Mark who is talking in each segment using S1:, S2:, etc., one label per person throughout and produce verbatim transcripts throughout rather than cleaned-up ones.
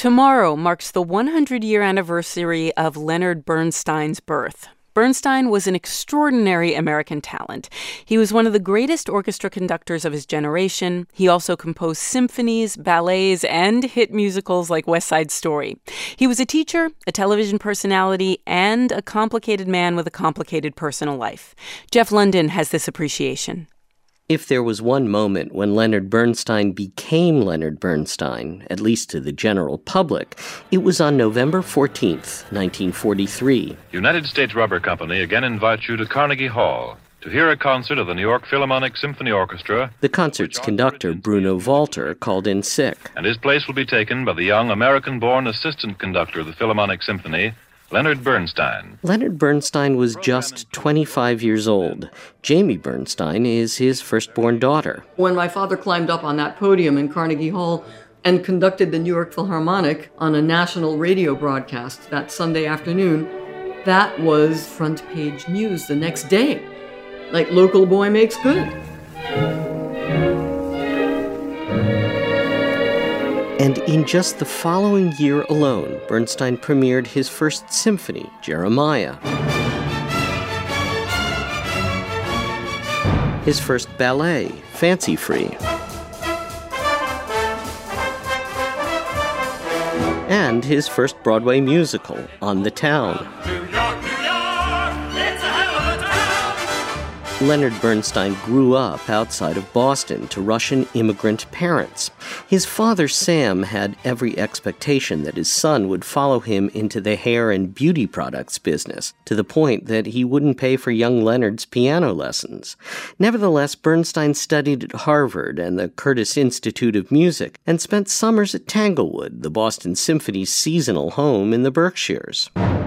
S1: Tomorrow marks the one hundred year anniversary of Leonard Bernstein's birth. Bernstein was an extraordinary American talent. He was one of the greatest orchestra conductors of his generation. He also composed symphonies, ballets, and hit musicals like West Side Story. He was a teacher, a television personality, and a complicated man with a complicated personal life. Jeff London has this appreciation.
S2: If there was one moment when Leonard Bernstein became Leonard Bernstein, at least to the general public, it was on November fourteenth, nineteen forty-three.
S3: United States Rubber Company again invites you to Carnegie Hall to hear a concert of the New York Philharmonic Symphony Orchestra.
S2: The concert's conductor, Bruno Walter, called in sick.
S3: And his place will be taken by the young American-born assistant conductor of the Philharmonic Symphony, Leonard Bernstein.
S2: Leonard Bernstein was just twenty-five years old. Jamie Bernstein is his firstborn daughter.
S4: When my father climbed up on that podium in Carnegie Hall and conducted the New York Philharmonic on a national radio broadcast that Sunday afternoon, that was front page news the next day. Like, local boy makes good.
S2: And in just the following year alone, Bernstein premiered his first symphony, Jeremiah. His first ballet, Fancy Free. And his first Broadway musical, On the Town. Leonard Bernstein grew up outside of Boston to Russian immigrant parents. His father, Sam, had every expectation that his son would follow him into the hair and beauty products business, to the point that he wouldn't pay for young Leonard's piano lessons. Nevertheless, Bernstein studied at Harvard and the Curtis Institute of Music and spent summers at Tanglewood, the Boston Symphony's seasonal home in the Berkshires.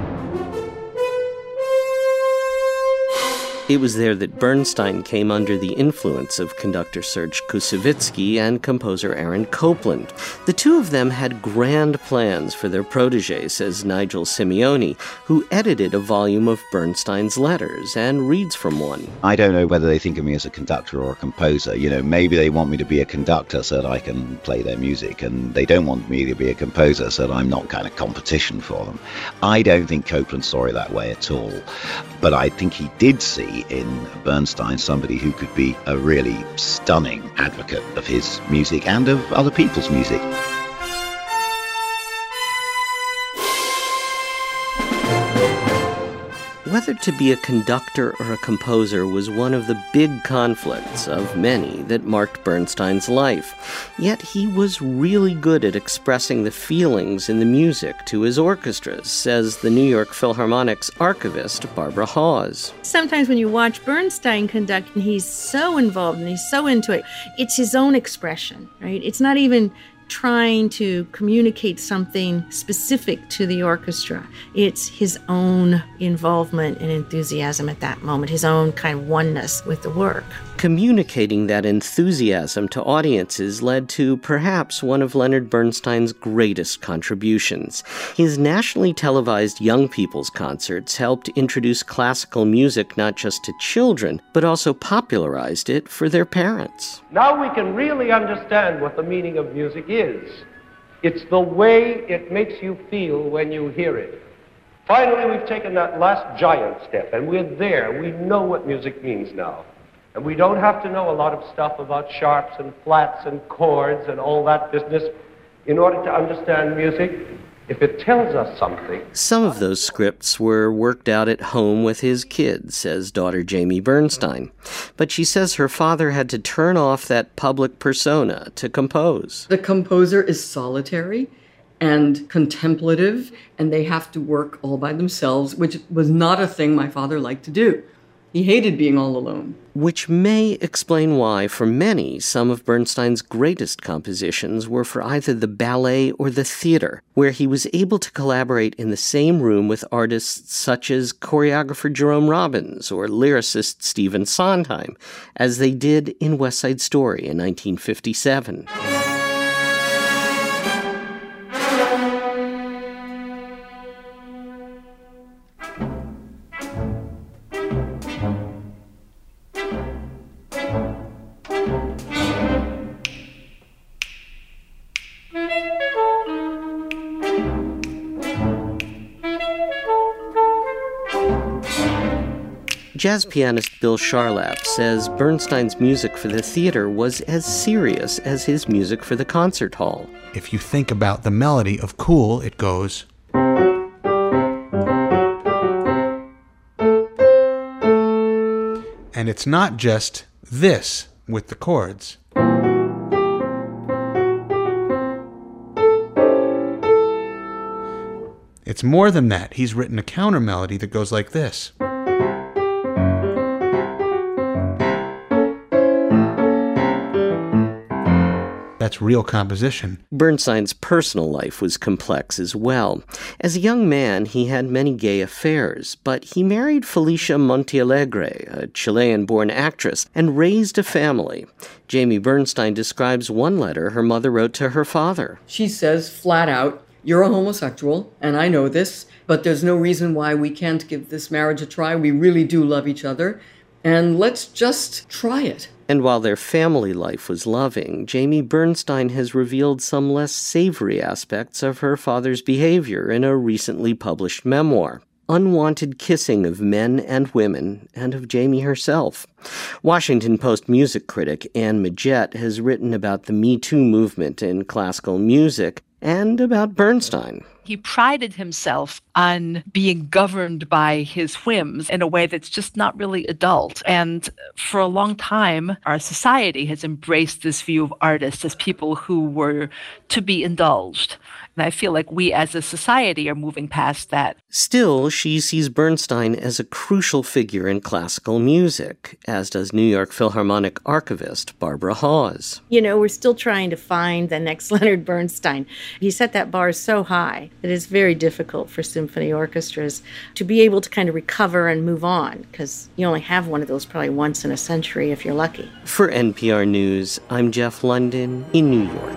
S2: It was there that Bernstein came under the influence of conductor Serge Koussevitzky and composer Aaron Copland. The two of them had grand plans for their protege, says Nigel Simeone, who edited a volume of Bernstein's letters and reads from one.
S5: I don't know whether they think of me as a conductor or a composer. You know, maybe they want me to be a conductor so that I can play their music, and they don't want me to be a composer so that I'm not kind of competition for them. I don't think Copland saw it that way at all, but I think he did see in Bernstein somebody who could be a really stunning advocate of his music and of other people's music.
S2: Whether to be a conductor or a composer was one of the big conflicts of many that marked Bernstein's life. Yet he was really good at expressing the feelings in the music to his orchestras, says the New York Philharmonic's archivist, Barbara Hawes.
S6: Sometimes when you watch Bernstein conduct, and he's so involved and he's so into it, it's his own expression, right? It's not even trying to communicate something specific to the orchestra. It's his own involvement and enthusiasm at that moment, his own kind of oneness with the work.
S2: Communicating that enthusiasm to audiences led to perhaps one of Leonard Bernstein's greatest contributions. His nationally televised young people's concerts helped introduce classical music not just to children, but also popularized it for their parents.
S7: Now we can really understand what the meaning of music is. It's the way it makes you feel when you hear it. Finally, we've taken that last giant step, and we're there. We know what music means now. And we don't have to know a lot of stuff about sharps and flats and chords and all that business in order to understand music. If it tells us something...
S2: Some of those scripts were worked out at home with his kids, says daughter Jamie Bernstein. But she says her father had to turn off that public persona to compose.
S4: The composer is solitary and contemplative, and they have to work all by themselves, which was not a thing my father liked to do. He hated being all alone.
S2: Which may explain why, for many, some of Bernstein's greatest compositions were for either the ballet or the theater, where he was able to collaborate in the same room with artists such as choreographer Jerome Robbins or lyricist Stephen Sondheim, as they did in West Side Story in nineteen fifty-seven. Jazz pianist Bill Charlap says Bernstein's music for the theater was as serious as his music for the concert hall.
S8: If you think about the melody of Cool, it goes... And it's not just this with the chords. It's more than that. He's written a counter melody that goes like this. That's real composition.
S2: Bernstein's personal life was complex as well. As a young man, he had many gay affairs, but he married Felicia Montealegre, a Chilean-born actress, and raised a family. Jamie Bernstein describes one letter her mother wrote to her father.
S4: She says flat out, "You're a homosexual, and I know this, but there's no reason why we can't give this marriage a try. We really do love each other, and let's just try it."
S2: And while their family life was loving, Jamie Bernstein has revealed some less savory aspects of her father's behavior in a recently published memoir, Unwanted Kissing of Men and Women, and of Jamie herself. Washington Post music critic Anne Midgett has written about the Me Too movement in classical music and about Bernstein.
S9: He prided himself on being governed by his whims in a way that's just not really adult. And for a long time, our society has embraced this view of artists as people who were to be indulged. And I feel like we as a society are moving past that.
S2: Still, she sees Bernstein as a crucial figure in classical music, as does New York Philharmonic archivist Barbara Hawes.
S6: You know, we're still trying to find the next Leonard Bernstein. He set that bar so high that it's very difficult for symphony orchestras to be able to kind of recover and move on, because you only have one of those probably once in a century if you're lucky.
S2: For N P R News, I'm Jeff London in New York.